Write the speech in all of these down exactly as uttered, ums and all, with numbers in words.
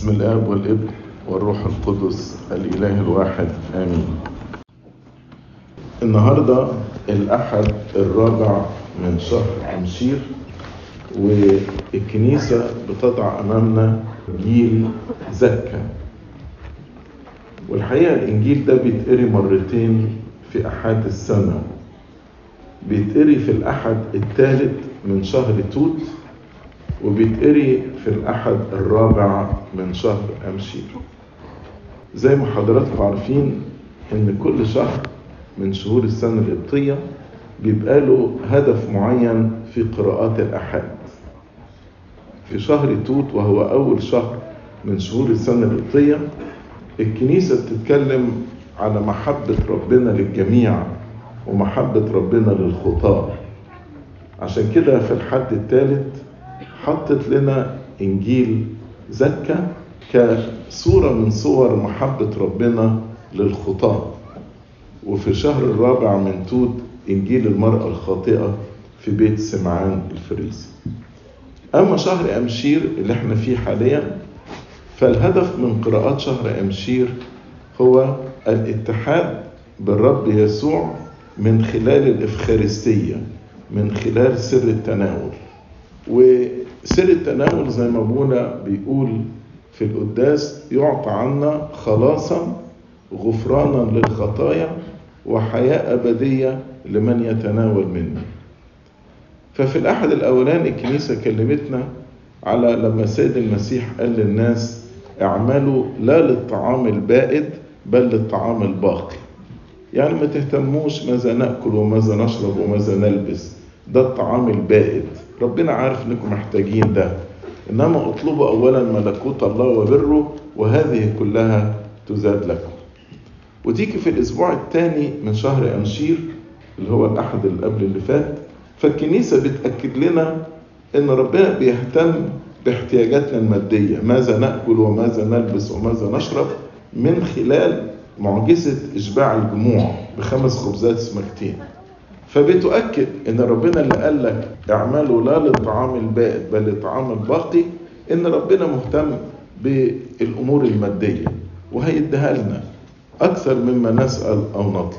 بسم الآب والابن والروح القدس الإله الواحد آمين. النهاردة الأحد الرابع من شهر أمشير، والكنيسة بتضع أمامنا إنجيل زكا. والحقيقة الإنجيل ده بيتقري مرتين في أحد السنة، بيتقري في الأحد الثالث من شهر توت، وبيتقري في الأحد الرابع من شهر أمشير. زي ما حضراتكم عارفين إن كل شهر من شهور السنة القبطية بيبقى له هدف معين في قراءات الأحد. في شهر توت وهو أول شهر من شهور السنة القبطية، الكنيسة بتتكلم على محبة ربنا للجميع ومحبة ربنا للخطاة. عشان كده في الحد الثالث حطت لنا إنجيل زكا كصورة من صور محبة ربنا للخطاة. وفي الشهر الرابع من توت إنجيل المرأة الخاطئة في بيت سمعان الفريسي. أما شهر أمشير اللي احنا فيه حاليا، فالهدف من قراءات شهر أمشير هو الاتحاد بالرب يسوع من خلال الإفخارستية، من خلال سر التناول. وسر التناول زي ما ابونا بيقول في القداس يعطى عنا خلاصا غفرانا للخطايا وحياة أبدية لمن يتناول منه. ففي الأحد الأولاني الكنيسة كلمتنا على لما سيد المسيح قال للناس اعملوا لا للطعام البائد بل للطعام الباقي. يعني ما تهتموش ماذا نأكل وماذا نشرب وماذا نلبس، ده الطعام البائد. ربنا عارف انكم محتاجين ده، انما اطلبوا اولا ملكوت الله وبره وهذه كلها تزاد لكم. وتيجي في الاسبوع الثاني من شهر أمشير اللي هو الاحد اللي قبل اللي فات، فالكنيسة بتأكد لنا ان ربنا بيهتم باحتياجاتنا المادية، ماذا نأكل وماذا نلبس وماذا نشرب، من خلال معجزة إشباع الجموع بخمس خبزات سمكتين. فبتؤكد ان ربنا اللي قال لك اعملوا لا للطعام البائد بل للطعام الباقي، ان ربنا مهتم بالامور الماديه وهيديها لنا اكثر مما نسال او نطلب.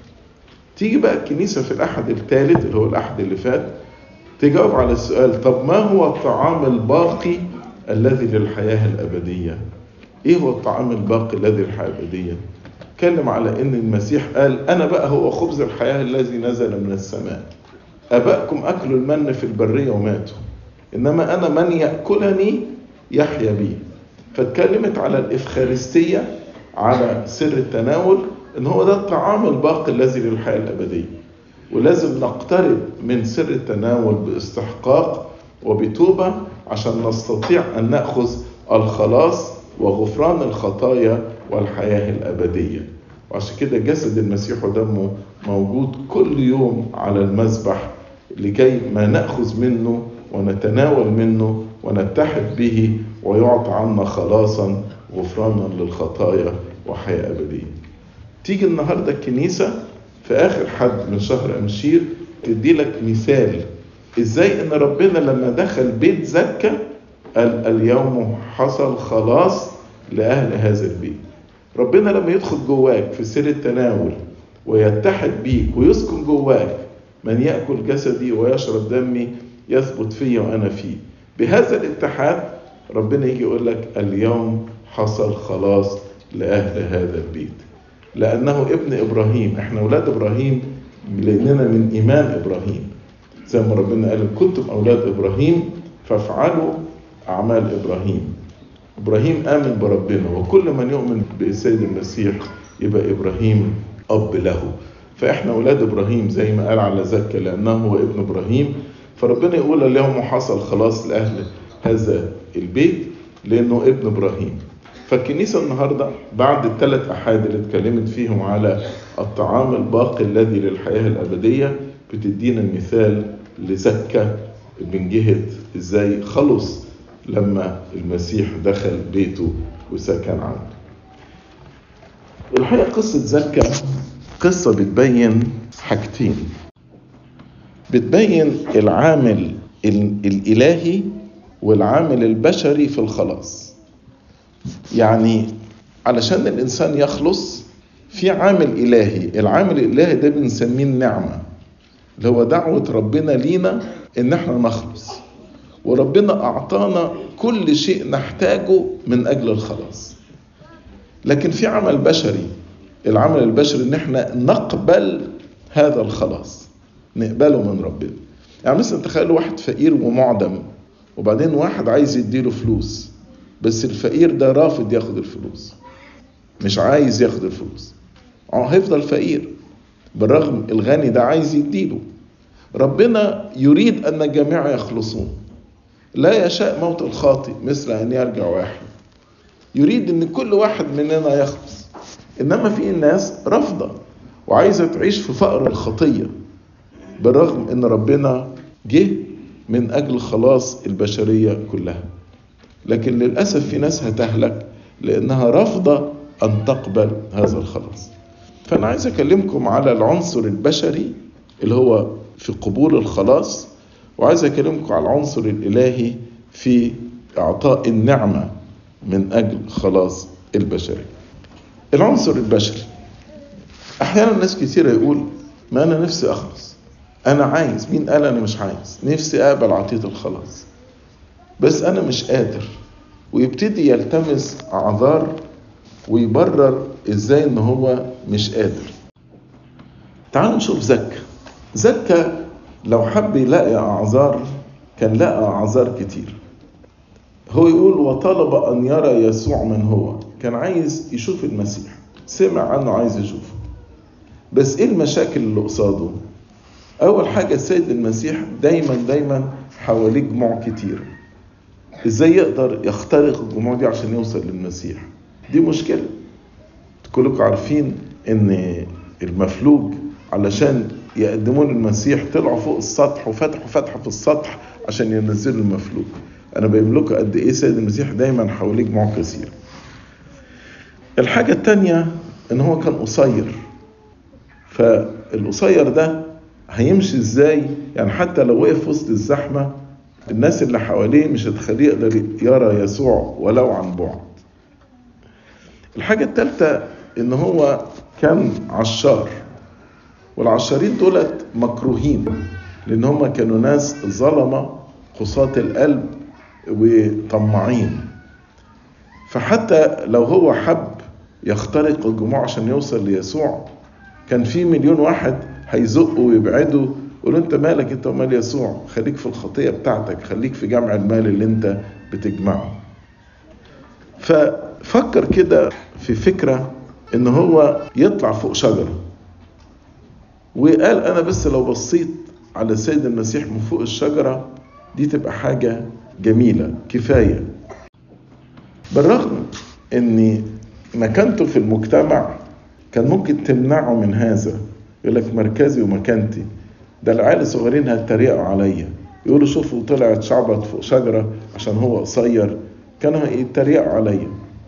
تيجي بقى الكنيسه في الاحد الثالث اللي هو الاحد اللي فات تجاوب على السؤال: طب ما هو الطعام الباقي الذي للحياه الابديه؟ ايه هو الطعام الباقي الذي للحياه الابديه؟ اتكلم على ان المسيح قال انا بقى هو خبز الحياة الذي نزل من السماء. ابائكم اكلوا المن في البرية وماتوا، انما انا من يأكلني يحيا بي. فاتكلمت على الافخارستية، على سر التناول، ان هو ده الطعام الباقي الذي للحياة الابدية. ولازم نقترب من سر التناول باستحقاق وبتوبة عشان نستطيع ان نأخذ الخلاص وغفران الخطايا والحياة الأبدية. وعشان كده جسد المسيح ودمه موجود كل يوم على المذبح لكي ما نأخذ منه ونتناول منه ونتحد به ويعطى عنا خلاصا غفرانا للخطايا وحياة أبدية. تيجي النهاردة الكنيسة في آخر حد من شهر أمشير تدي لك مثال إزاي إن ربنا لما دخل بيت زكا قال اليوم حصل خلاص لأهل هذا البيت. ربنا لما يدخل جواك في سر التناول ويتحد بيك ويسكن جواك، من يأكل جسدي ويشرب دمي يثبت فيه وأنا فيه. بهذا الاتحاد ربنا يجي يقول لك اليوم حصل خلاص لأهل هذا البيت، لأنه ابن إبراهيم. احنا أولاد إبراهيم لأننا من إيمان إبراهيم، زي ما ربنا قال كنتم أولاد إبراهيم فافعلوا أعمال إبراهيم. إبراهيم آمن بربنا، وكل من يؤمن بسيد المسيح يبقى إبراهيم أب له. فإحنا أولاد إبراهيم زي ما قال على زكا لأنه هو ابن إبراهيم. فربنا يقول اليوم حصل خلاص لأهل هذا البيت لأنه ابن إبراهيم. فالكنيسة النهاردة بعد الثلاث أحاد اللي اتكلمت فيهم على الطعام الباقي الذي للحياة الأبدية بتدينا مثال لزكا من جهة إزاي خلص لما المسيح دخل بيته وسكن عنده. الحقيقة قصة زكا قصة بتبين حاجتين. بتبين العامل الإلهي والعامل البشري في الخلاص. يعني علشان الإنسان يخلص في عامل إلهي، العامل الإلهي ده بنسميه النعمة، اللي هو دعوة ربنا لينا إن احنا نخلص، وربنا أعطانا كل شيء نحتاجه من أجل الخلاص. لكن في عمل بشري، العمل البشري إن احنا نقبل هذا الخلاص، نقبله من ربنا. يعني مثلا تخيلوا واحد فقير ومعدم، وبعدين واحد عايز يديله فلوس، بس الفقير ده رافض ياخد الفلوس، مش عايز ياخد الفلوس، هيفضل فقير بالرغم الغني ده عايز يديله. ربنا يريد أن الجميع يخلصون، لا يشاء موت الخاطئ مثل أن يرجع واحد، يريد أن كل واحد مننا يخلص. إنما في الناس رافضة وعايزة تعيش في فقر الخطية، بالرغم أن ربنا جه من أجل خلاص البشرية كلها. لكن للأسف في ناس هتهلك لأنها رافضة أن تقبل هذا الخلاص. فأنا عايز أكلمكم على العنصر البشري اللي هو في قبول الخلاص، وعايز أكلمكم على العنصر الإلهي في إعطاء النعمة من أجل خلاص البشرية. العنصر البشري، أحيانا ناس كثيرة يقول ما أنا نفسي أخلص، أنا عايز، مين قال أنا مش عايز، نفسي أقبل عطية الخلاص بس أنا مش قادر، ويبتدي يلتمس أعذار ويبرر إزاي إن هو مش قادر. تعالوا نشوف زكا. زكا لو حب يلاقي أعذار كان لقى أعذار كتير. هو يقول وطلب أن يرى يسوع من هو، كان عايز يشوف المسيح، سمع عنه عايز يشوفه، بس إيه المشاكل اللي قصاده؟ أول حاجة السيد المسيح دايما دايما حواليه جموع كتير، إزاي يقدر يخترق الجموع دي عشان يوصل للمسيح؟ دي مشكلة. كلكم عارفين إن المفلوج علشان يقدمون المسيح طلعوا فوق السطح وفتحوا فتحة في السطح عشان ينزلوا المفلوج. أنا بقول لكم قد إيه سيد المسيح دايما حواليه جموع كثير. الحاجة التانية إن هو كان قصير، فالقصير ده هيمشي إزاي؟ يعني حتى لو وقف وسط الزحمة الناس اللي حواليه مش هتخليه يقدر يرى يسوع ولو عن بعد. الحاجة الثالثة إن هو كان عشار، والعشارين دولت مكروهين لأن هم كانوا ناس ظلمة قساة القلب وطماعين، فحتى لو هو حب يخترق الجموع عشان يوصل ليسوع كان في مليون واحد هيزقوا ويبعدوا يقولوا انت مالك انت ومال يسوع، خليك في الخطية بتاعتك، خليك في جمع المال اللي انت بتجمعه. ففكر كده في فكرة ان هو يطلع فوق شجرة، وقال انا بس لو بصيت على السيد المسيح من فوق الشجرة دي تبقى حاجة جميلة كفاية. بالرغم ان مكانته في المجتمع كان ممكن تمنعه من هذا، يقول لك مركزي ومكانتي، ده العيال الصغيرين هيتريقوا عليا، يقولوا شوفوا طلعت شعبط فوق شجرة عشان هو قصير، كانوا يتريقوا عليا.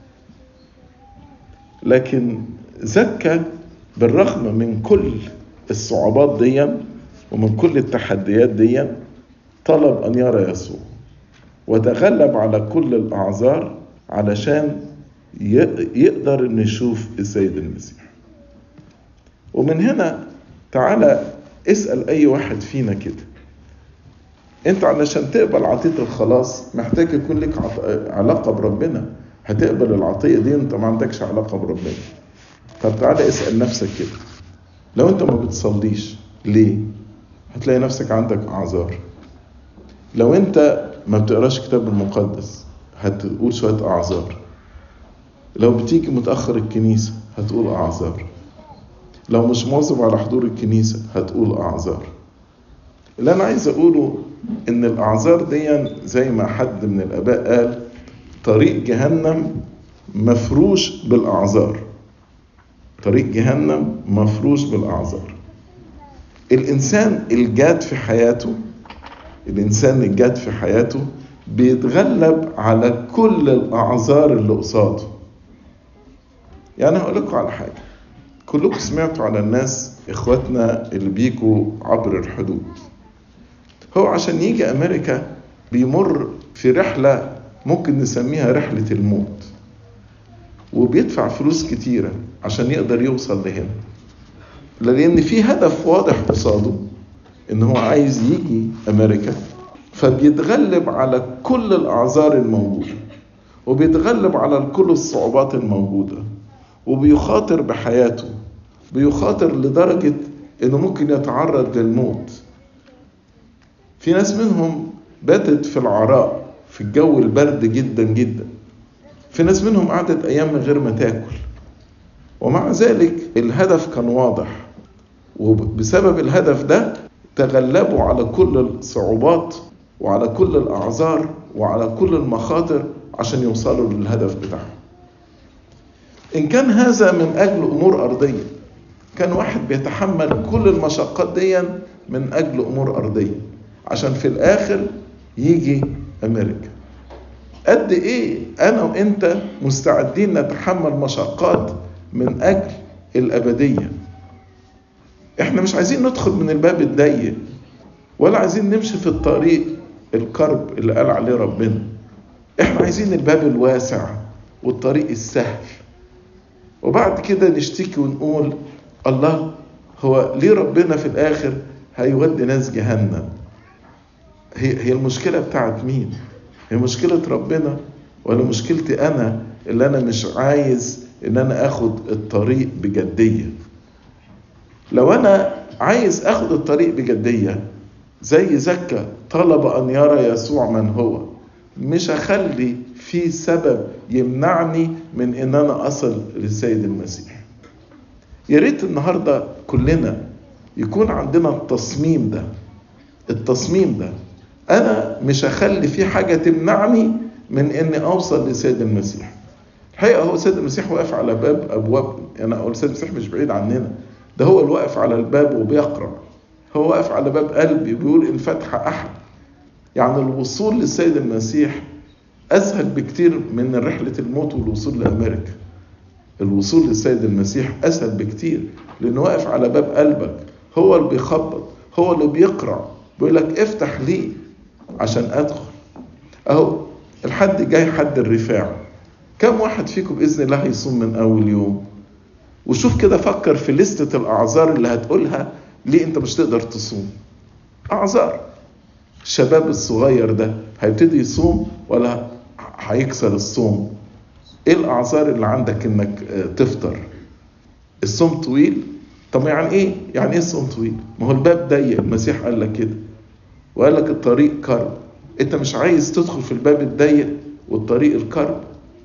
لكن زكا بالرغم من كل الصعوبات دي ومن كل التحديات دي طلب أن يرى يسوع، وتغلب على كل الأعذار علشان يقدر أن يشوف السيد المسيح. ومن هنا تعالى اسأل أي واحد فينا كده، أنت علشان تقبل عطية الخلاص محتاج يكون لك علاقة بربنا، هتقبل العطية دي أنت ما عندكش علاقة بربنا. طب تعالى اسأل نفسك كده، لو أنت ما بتصليش ليه؟ هتلاقي نفسك عندك أعذار. لو أنت ما بتقراش كتاب المقدس هتقول شوية أعذار. لو بتيجي متأخر الكنيسة هتقول أعذار. لو مش مواظب على حضور الكنيسة هتقول أعذار. اللي أنا عايز أقوله إن الأعذار دي زي ما حد من الآباء قال طريق جهنم مفروش بالأعذار، طريق جهنم مفروش بالأعذار. الإنسان الجاد في حياته، الإنسان الجاد في حياته بيتغلب على كل الأعذار اللي قصاده. يعني هقول لكم على حاجة، كلكم سمعتوا على الناس إخواتنا اللي بيجوا عبر الحدود. هو عشان يجي أمريكا بيمر في رحلة ممكن نسميها رحلة الموت. وبيدفع فلوس كتيرة عشان يقدر يوصل لهنا، لأن في هدف واضح قصاده إن هو عايز يجي أمريكا، فبيتغلب على كل الأعذار الموجودة، وبيتغلب على كل الصعوبات الموجودة، وبيخاطر بحياته، بيخاطر لدرجة إنه ممكن يتعرض للموت. في ناس منهم باتت في العراء في الجو البرد جدا جدا، في ناس منهم قعدت أيام من غير ما تاكل، ومع ذلك الهدف كان واضح، وبسبب الهدف ده تغلبوا على كل الصعوبات وعلى كل الأعذار وعلى كل المخاطر عشان يوصلوا للهدف بتاعهم. إن كان هذا من أجل أمور أرضية، كان واحد بيتحمل كل المشقات دي من أجل أمور أرضية عشان في الآخر يجي أمريكا. قد إيه أنا وإنت مستعدين نتحمل مشقات من أجل الأبدية. إحنا مش عايزين ندخل من الباب الضيق، ولا عايزين نمشي في الطريق الكرب اللي قال عليه ربنا. إحنا عايزين الباب الواسع والطريق السهل، وبعد كده نشتكي ونقول الله، هو ليه ربنا في الآخر هيودي ناس جهنم؟ هي هي المشكلة بتاعت مين؟ هي مشكلة ربنا ولا مشكلتي أنا اللي أنا مش عايز إن أنا أخد الطريق بجدية؟ لو أنا عايز أخد الطريق بجدية زي زكا طلب أن يرى يسوع من هو، مش هخلي في سبب يمنعني من إن أنا أصل للسيد المسيح. يا ريت النهاردة كلنا يكون عندنا التصميم ده، التصميم ده أنا مش هخلي في حاجة تمنعني من إني أوصل لسيد المسيح. الحقيقة هو سيد المسيح واقف على باب أبواب، أنا أقول سيد المسيح مش بعيد عننا، ده هو اللي واقف على الباب وبيقرأ، هو واقف على باب قلبي بيقول إن فتح أحد. يعني الوصول للسيد المسيح أسهل بكتير من رحلة الموت والوصول لأمريكا. الوصول للسيد المسيح أسهل بكتير لأنه واقف على باب قلبك، هو اللي بيخبط، هو اللي بيقرأ، بيقول لك افتح لي عشان أدخل. أهو الحد جاي، حد الرفاع. كم واحد فيكم بإذن الله هيصوم من أول يوم؟ وشوف كده، فكر في لستة الأعذار اللي هتقولها ليه أنت مش تقدر تصوم. أعذار. الشباب الصغير ده هيبتدي يصوم ولا هيكسر الصوم؟ إيه الأعذار اللي عندك إنك تفطر؟ الصوم طويل. طب يعني إيه؟ يعني إيه الصوم طويل؟ ما هو الباب ضيق، المسيح قال لك كده، وقال لك الطريق كرب. أنت مش عايز تدخل في الباب الضيق والطريق الكرب؟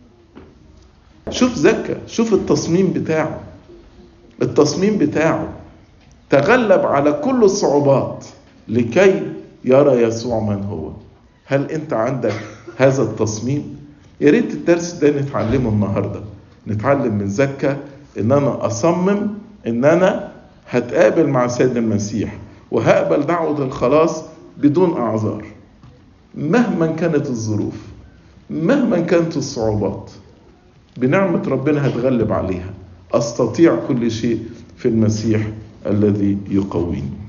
شوف زكا، شوف التصميم بتاعه، التصميم بتاعه تغلب على كل الصعوبات لكي يرى يسوع من هو. هل أنت عندك هذا التصميم؟ يا ريت الدرس ده نتعلمه النهاردة، نتعلم من زكا إن أنا أصمم إن أنا هتقابل مع سيد المسيح وهقبل دعوة الخلاص بدون أعذار، مهما كانت الظروف، مهما كانت الصعوبات، بنعمة ربنا هتغلب عليها. أستطيع كل شيء في المسيح الذي يقويني.